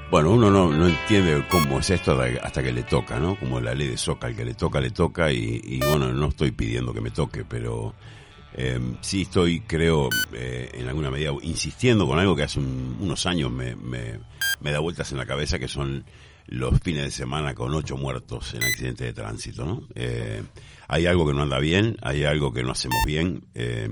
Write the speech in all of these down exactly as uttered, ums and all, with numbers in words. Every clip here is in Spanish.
Bueno, uno no, no entiende cómo es esto hasta que le toca, ¿no? Como la ley de Soca, al que le toca, le toca y, y bueno, no estoy pidiendo que me toque, pero eh, sí estoy, creo, eh, en alguna medida insistiendo con algo que hace un, unos años me, me, me da vueltas en la cabeza, que son los fines de semana con ocho muertos en accidentes de tránsito, ¿no? Eh, hay algo que no anda bien, hay algo que no hacemos bien, eh,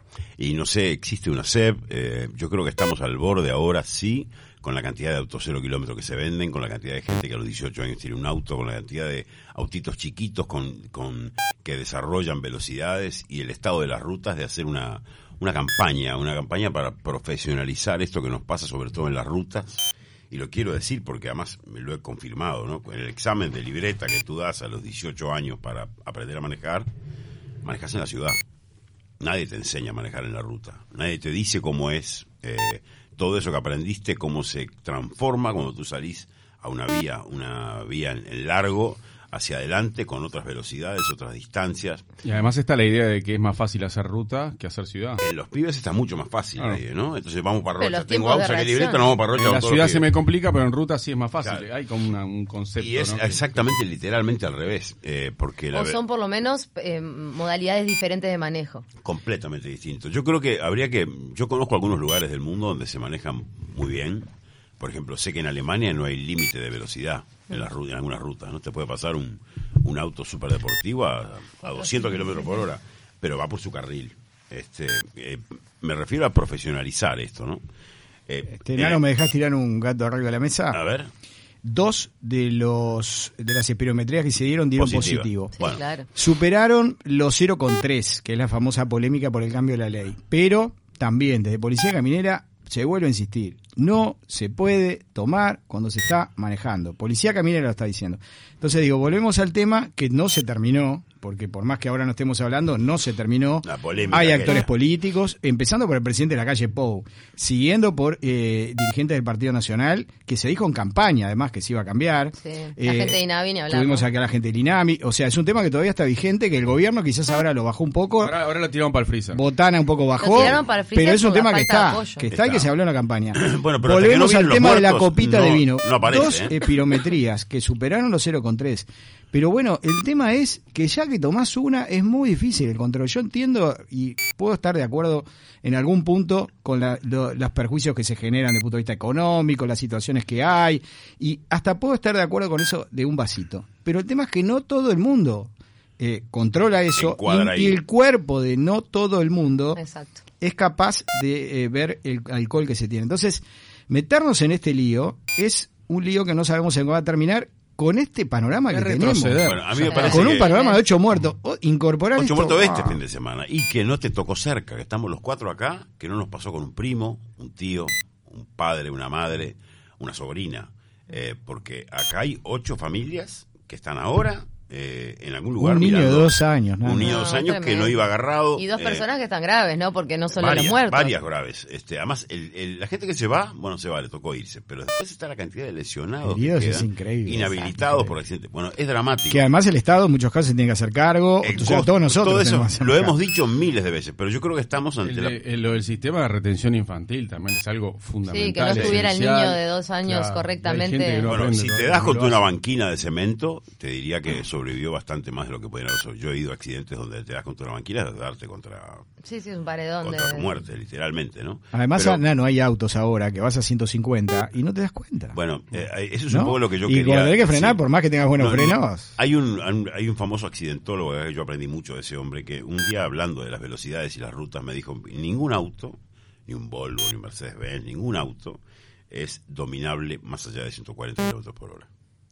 y no sé, existe una S E P, eh, yo creo que estamos al borde ahora, sí, con la cantidad de autos cero kilómetros que se venden, con la cantidad de gente que a los dieciocho años tiene un auto, con la cantidad de autitos chiquitos con, con que desarrollan velocidades y el estado de las rutas, de hacer una, una campaña, una campaña para profesionalizar esto que nos pasa sobre todo en las rutas. Y lo quiero decir porque además me lo he confirmado, ¿no? En el examen de libreta que tú das a los dieciocho años para aprender a manejar, manejas en la ciudad. Nadie te enseña a manejar en la ruta. Nadie te dice cómo es eh, todo eso que aprendiste, cómo se transforma cuando tú salís a una vía, una vía en, en largo, hacia adelante, con otras velocidades, otras distancias. Y además está la idea de que es más fácil hacer ruta que hacer ciudad. En los pibes está mucho más fácil, Claro. ahí, ¿no? Entonces vamos para Rocha. Pero los Tengo tiempos de auto, saqué reacción. libreta, no vamos para Rocha. En la con todos ciudad los se pibes. me complica, pero en ruta sí es más fácil. Claro. Hay como una, un concepto, Y es ¿no? exactamente, literalmente al revés, eh, porque la O ve- son por lo menos eh, modalidades diferentes de manejo. completamente distinto. Yo creo que habría que, yo conozco algunos lugares del mundo donde se manejan muy bien. Por ejemplo, sé que en Alemania no hay límite de velocidad en, las ru- en algunas rutas, ¿no? Te puede pasar un, un auto superdeportivo a, a doscientos kilómetros por hora, pero va por su carril. Este, eh, me refiero a profesionalizar esto, ¿no? Eh, Este, Nano, eh, ¿me dejás tirar un gato arriba de la mesa? a ver, Dos de los de las espirometrías que se dieron dieron Positiva. positivo. Sí, Bueno. claro. Superaron los cero coma tres, que es la famosa polémica por el cambio de la ley. Pero también desde Policía Caminera se vuelve a insistir. No se puede tomar cuando se está manejando. Policía Caminera lo está diciendo. Entonces digo, volvemos al tema que no se terminó, porque por más que ahora no estemos hablando, no se terminó. La polémica Hay que actores era. políticos, empezando por el presidente de la calle Pou, siguiendo por eh, dirigentes del Partido Nacional, que se dijo en campaña, además, que se iba a cambiar. Sí. La gente de INAVI ni hablamos. Tuvimos acá a la gente del INAMI. O sea, es un tema que todavía está vigente, que el gobierno quizás ahora lo bajó un poco. Ahora, ahora lo tiramos para el freezer. Botana un poco Lo bajó, tiraron para el freezer pero es un por la tema que falta de está, apoyo. que está y que Está. se habló en la campaña. Bueno, pero hasta que no Volvemos vienen al los tema de la muertos, copita no- de vino. no aparece, Dos ¿eh? espirometrías que superaron los cero coma tres. Pero bueno, el tema es que ya que tomás una, es muy difícil el control. Yo entiendo y puedo estar de acuerdo en algún punto con la, lo- los perjuicios que se generan desde el punto de vista económico, las situaciones que hay, y hasta puedo estar de acuerdo con eso de un vasito. Pero el tema es que no todo el mundo eh, controla eso, Encuadra y, y ahí. el cuerpo de no todo el mundo Exacto. es capaz de eh, ver el alcohol que se tiene. Entonces, meternos en este lío es un lío que no sabemos en qué va a terminar con este panorama Es que tenemos. retroceder. bueno, a mí me Sí. parece Con un que panorama de ocho muertos. O, incorporar ocho esto, muertos este ah, fin de semana y que no te tocó cerca, que estamos los cuatro acá, que no nos pasó con un primo, un tío, un padre, una madre, una sobrina, eh, porque acá hay ocho familias que están ahora eh, en algún lugar un niño mirando- de dos años. nada un más. niño de No, dos años que tremendo. no iba agarrado. Y dos eh, personas que están graves, ¿no? Porque no solo varias, los muertos. varias graves. Este, además, el, el- la gente que se va, bueno, se va, le tocó irse. Pero después está la cantidad de lesionados. que Heridos es quedan, increíble. Inhabilitados Exacto. por accidente. Bueno, es dramático. Que además el Estado en muchos casos se tiene que hacer cargo. El O sea, costo, todos nosotros todo eso tenemos que hacer lo cargo. hemos dicho miles de veces, pero yo creo que estamos ante El la... de- el- lo del sistema de retención infantil también es algo fundamental. Sí, que no estuviera el esencial. niño de dos años Claro, correctamente. hay gente que no Bueno, aprende, si no- te das no contra lo una hace. banquina de cemento, te diría que sobrevivió bastante más de lo que podrían haber sobrevivido. Yo he ido a accidentes donde te das contra una banquina, es darte contra, Sí, sí, es un paredón contra de... tu muerte, literalmente, ¿no? Además, Pero, Nano, hay autos ahora que vas a ciento cincuenta y no te das cuenta. bueno, eh, eso es ¿No? un poco lo que yo y quería... cuando tenés que frenar, sí. por más que tengas buenos No, frenos. Hay un, un- hay un famoso accidentólogo que yo aprendí mucho de ese hombre, que un día hablando de las velocidades y las rutas me dijo, ningún auto, ni un Volvo, ni un Mercedes-Benz, ningún auto es dominable más allá de ciento cuarenta kilómetros por hora.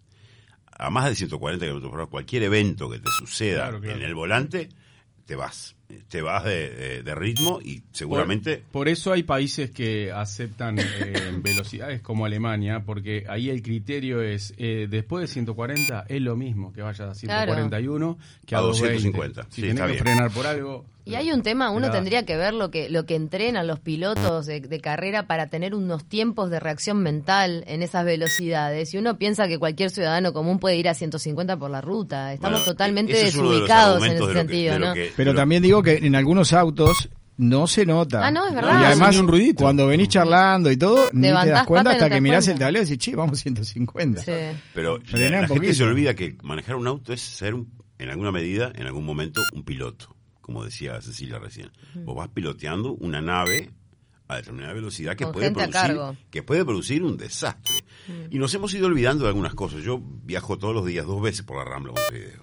A más de ciento cuarenta kilómetros por hora, cualquier evento que te suceda Claro, claro. en el volante, te vas. Te vas de, de- de ritmo y seguramente... Por, por eso hay países que aceptan eh, velocidades como Alemania, porque ahí el criterio es, eh, después de ciento cuarenta es lo mismo que vayas a ciento cuarenta y uno que a, A doscientos veinte. doscientos cincuenta. Si Sí, tenés está que bien. frenar por algo... Y hay un tema, uno Mirá. tendría que ver lo que lo que entrenan los pilotos de, de carrera para tener unos tiempos de reacción mental en esas velocidades. Y uno piensa que cualquier ciudadano común puede ir a ciento cincuenta por la ruta. Estamos Bueno, totalmente ese es uno de los desubicados en argumentos ese de lo que- sentido, de lo ¿no? que- Pero de lo- también digo que en algunos autos no se nota. Ah, no, es verdad. Y además, Ni un ruidito. cuando venís charlando y todo, ni te das Levantás cuenta pata y no hasta te que mirás das el tablero y decís, che, vamos ciento cincuenta. Sí. Pero Frená la, un la gente poquito. se olvida que manejar un auto es ser, un- en alguna medida, en algún momento, un piloto, como decía Cecilia recién. Vos vas piloteando una nave a determinada velocidad que Con puede gente a producir cargo. que puede producir un desastre. Y nos hemos ido olvidando de algunas cosas. Yo viajo todos los días dos veces por la Rambla Montevideo.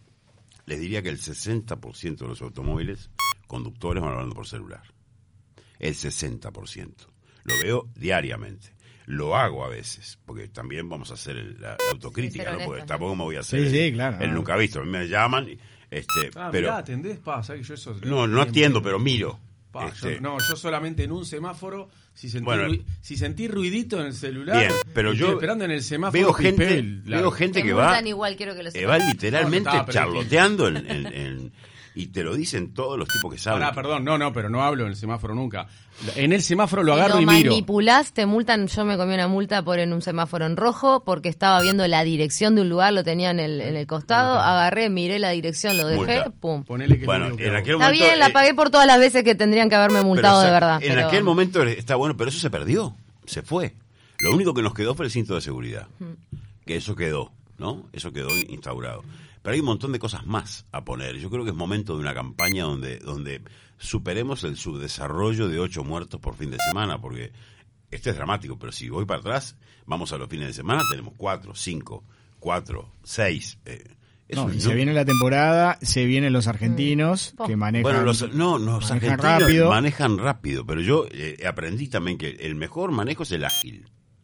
Les diría que el sesenta por ciento de los automóviles conductores van hablando por celular. El sesenta por ciento. Lo veo diariamente. Lo hago a veces, porque también vamos a hacer el- la, la autocrítica, Sí, ser ¿no? Porque honesto, tampoco me voy a hacer Sí, el, sí, claro. el nunca visto. A mí me llaman, y, este, Ah, pero mirá, atendés, pa, ¿sabés que yo eso... no, no atiendo, pero miro. Pa, Este, yo, no, yo solamente en un semáforo, si sentí, Bueno. rui- si sentí ruidito en el celular, Bien, pero estoy yo esperando en el semáforo. veo gente, pipé el- la- veo gente Te que va, multan igual, quiero que lo que va sepas. literalmente No, no, pero- charloteando en, en- en- y te lo dicen todos los tipos que saben. Pará, perdón, no, no, pero no hablo en el semáforo nunca. En el semáforo lo Si agarro lo y miro. manipulás, te multan. Yo me comí una multa por en un semáforo en rojo porque estaba viendo la dirección de un lugar, lo tenía en el, en el costado, agarré, miré la dirección, lo dejé, Multa. pum. Ponele que Bueno, es lo único que en hago. aquel Está momento, bien, la eh, pagué por todas las veces que tendrían que haberme multado pero, de o sea, verdad. En pero- aquel momento está bueno, pero eso se perdió, se fue. Lo único que nos quedó fue el cinto de seguridad, que eso quedó, ¿no? Eso quedó instaurado. Pero hay un montón de cosas más a poner. Yo creo que es momento de una campaña donde, donde superemos el subdesarrollo de ocho muertos por fin de semana, porque este es dramático, pero si voy para atrás, vamos a los fines de semana, tenemos cuatro, cinco, cuatro, seis. Eh, es No, un y se nu- viene la temporada, se vienen los argentinos Mm. que manejan. Bueno, los, no, los manejan argentinos rápido. manejan rápido, pero yo eh, aprendí también que el mejor manejo es el ágil.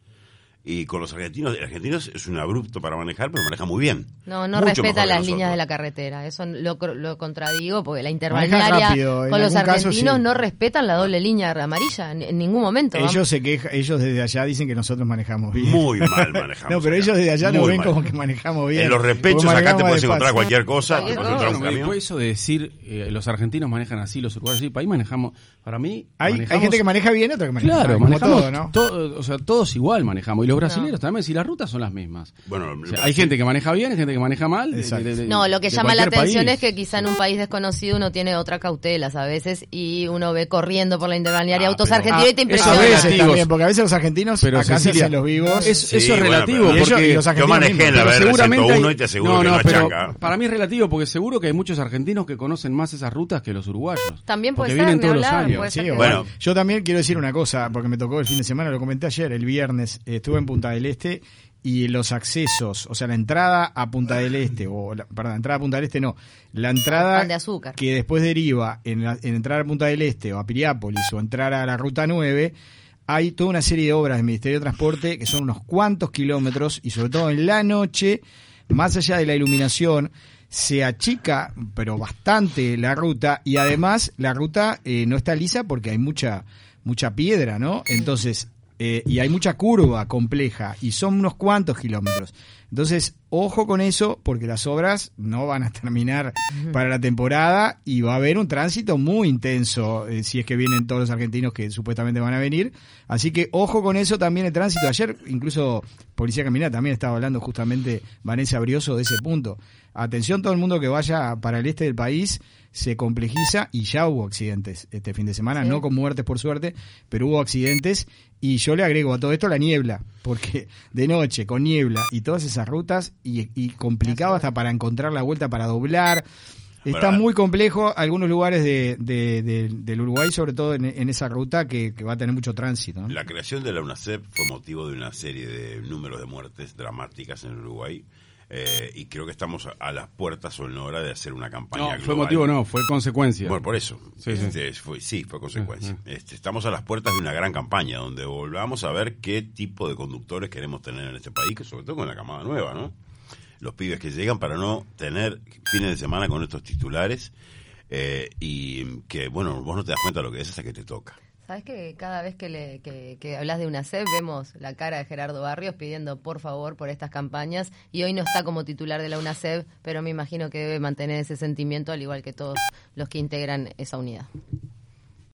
Y con los argentinos, el argentino es un abrupto para manejar, pero maneja muy bien. No, no Mucho respeta mejor que las nosotros. líneas de la carretera. Eso lo, lo contradigo porque la Manejan interbalnearia rápido, en con los algún caso, argentinos sí. no respetan la doble línea amarilla en, en ningún momento. vamos. Ellos se quejan, ellos desde allá dicen que nosotros manejamos bien. Muy mal manejamos. No, pero acá. ellos desde allá nos Muy ven mal. como que manejamos bien. En los repechos Porque acá te manejamos puedes despacio. encontrar cualquier cosa, te Cualquier puedes encontrar un Bueno, camión. después eso de decir eh, los argentinos manejan así, los uruguayos así, país manejamos, para mí Hay, manejamos- hay gente que maneja bien, otra que maneja Claro, mal, como manejamos todo, ¿no? todo, o sea, todos igual manejamos. Y los brasileños también, si las rutas son las mismas. Bueno, O sea, hay gente que maneja bien, hay gente que maneja mal. de- Exacto. de- de- No, lo que de llama la cualquier atención país. es que quizá en un país desconocido uno tiene otra cautelas a veces y uno ve corriendo por la interbalnearia Ah, autos pero- argentinos y te ah, A impresiona. eso veces relativos. también, porque a veces los argentinos Pero, acá se Cecilia, hacen los vivos. Es- Sí, eso es bueno, relativo, pero- y ellos- porque y los Yo argentinos manejé en mismos. la pero B R seguramente ciento uno hay- y te aseguro que no es pero changa. para mí es relativo porque seguro que hay muchos argentinos que conocen más esas rutas que los uruguayos. También puede porque ser, vienen ni todos los hablar, años. puede Sí, ser que- bueno. bueno. Yo también quiero decir una cosa, porque me tocó el fin de semana, lo comenté ayer, el viernes, eh, estuve en Punta del Este y los accesos, o sea, la entrada a Punta del Este, o la, perdón, la entrada a Punta del Este no, la entrada Pan de azúcar. que después deriva en, la- en entrar a Punta del Este o a Piriápolis o entrar a la Ruta nueve, hay toda una serie de obras del Ministerio de Transporte que son unos cuantos kilómetros y sobre todo en la noche, más allá de la iluminación, se achica, pero bastante la ruta y además la ruta eh, no está lisa porque hay mucha mucha piedra, ¿no? Entonces, eh, y hay mucha curva compleja y son unos cuantos kilómetros. Entonces, ojo con eso porque las obras no van a terminar para la temporada y va a haber un tránsito muy intenso eh, si es que vienen todos los argentinos que supuestamente van a venir. Así que ojo con eso también el tránsito. Ayer incluso Policía Caminera también estaba hablando justamente Vanessa Brioso de ese punto. Atención todo el mundo que vaya para el este del país, se complejiza y ya hubo accidentes este fin de semana, Sí. no con muertes por suerte, pero hubo accidentes y yo le agrego a todo esto la niebla, porque de noche con niebla y todas esas rutas y, y complicado hasta para encontrar la vuelta para doblar. Está Bueno, muy complejo algunos lugares de, de- de- del Uruguay, sobre todo en, en esa ruta que, que va a tener mucho tránsito, ¿no? La creación de la UNACEP fue motivo de una serie de números de muertes dramáticas en el Uruguay. Eh, y creo que estamos a, a las puertas o en hora de hacer una campaña No, global. fue motivo no, fue consecuencia. Bueno, por eso. Sí, sí. Este, Fue, sí, fue consecuencia. Ujú. Este, estamos a las puertas de una gran campaña donde volvamos a ver qué tipo de conductores queremos tener en este país, que sobre todo con la camada nueva, ¿no? Los pibes que llegan para no tener fines de semana con estos titulares eh, y que, bueno, vos no te das cuenta de lo que es hasta que te toca. ¿Sabes que cada vez que, le, que, que hablas de UNACEF vemos la cara de Gerardo Barrios pidiendo por favor por estas campañas y hoy no está como titular de la UNACEF, pero me imagino que debe mantener ese sentimiento al igual que todos los que integran esa unidad.